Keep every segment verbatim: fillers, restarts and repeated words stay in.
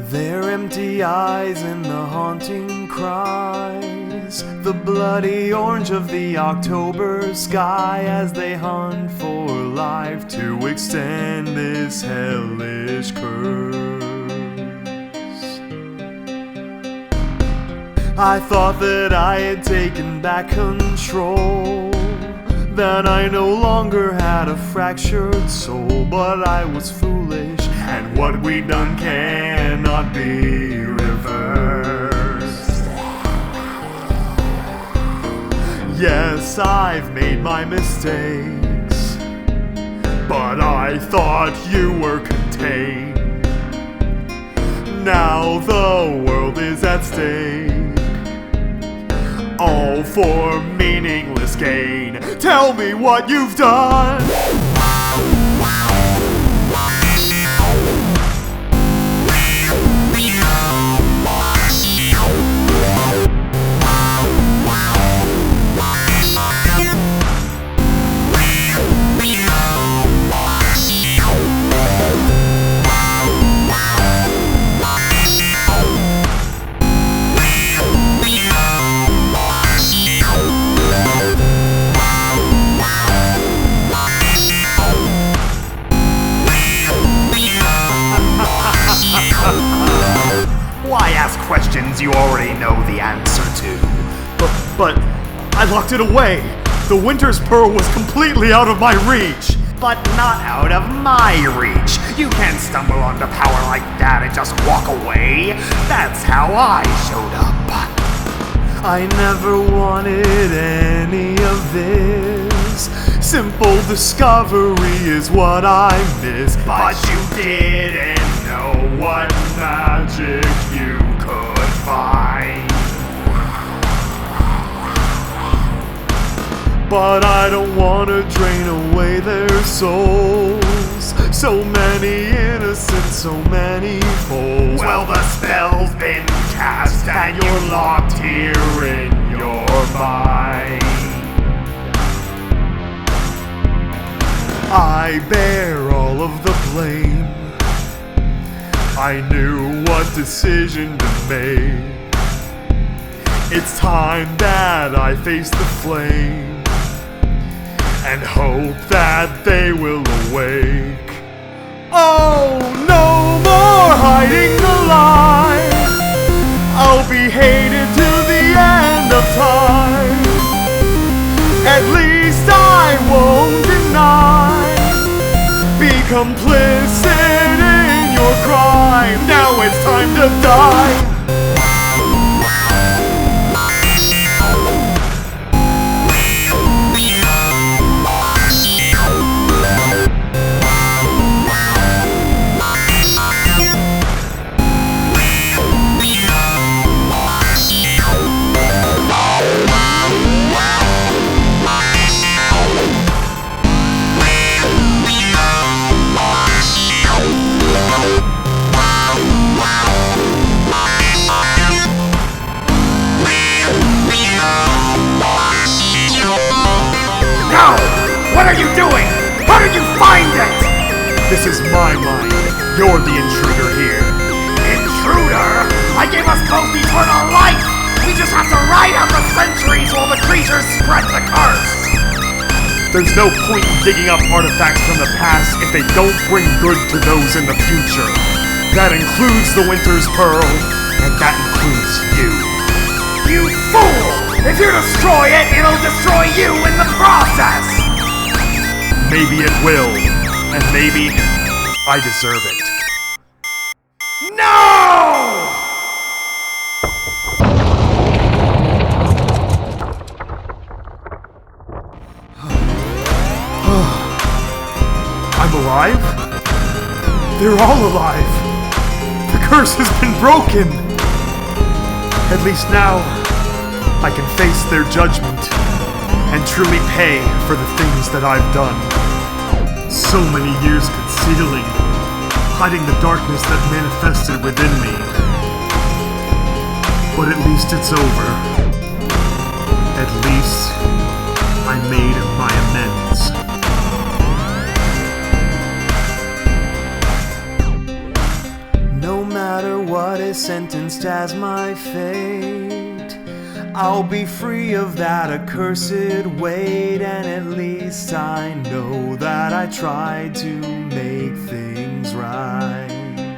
Their empty eyes and the haunting cries, the bloody orange of the October sky as they hunt for life to extend this hellish curse. I thought that I had taken back control, that I no longer had a fractured soul, but I was foolish, and what we'd done cannot be reversed. Yes, I've made my mistakes, but I thought you were contained. Now the world is at stake, all for meaningless gain. Tell me what you've done. Why ask questions you already know the answer to? But, but, I locked it away. The Winter's Pearl was completely out of my reach. But not out of my reach. You can't stumble onto power like that and just walk away. That's how I showed up. I never wanted any of this. Simple discovery is what I miss. But you didn't know what magic you could find. But I don't want to drain away their souls. So many innocents, so many fools. Well, the spell's been cast and you're locked here in your mind. I bear all of the blame. I knew what decision to make. It's time that I face the flame and hope that they will awake. Oh, no more hiding alive. I'll be hated to the end of time. At least I won't deny, be complicit in your crime. Now it's time to die. What are you doing? How did you find it? This is my mind. You're the intruder here. Intruder? I gave us both eternal life! We just have to ride out the centuries while the creatures spread the curse! There's no point in digging up artifacts from the past if they don't bring good to those in the future. That includes the Winter's Pearl, and that includes you. You fool! If you destroy it, it'll destroy you in the process! Maybe it will, and maybe I deserve it. No! I'm alive? They're all alive. The curse has been broken. At least now, I can face their judgment and truly pay for the things that I've done. So many years concealing, hiding the darkness that manifested within me. But at least it's over. At least I made my amends. No matter what is sentenced as my fate, I'll be free of that accursed weight, and at least I know that I tried to make things right.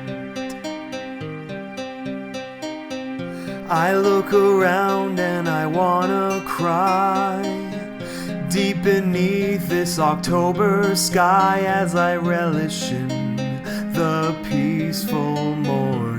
I look around and I wanna cry, deep beneath this October sky, as I relish in the peaceful morning.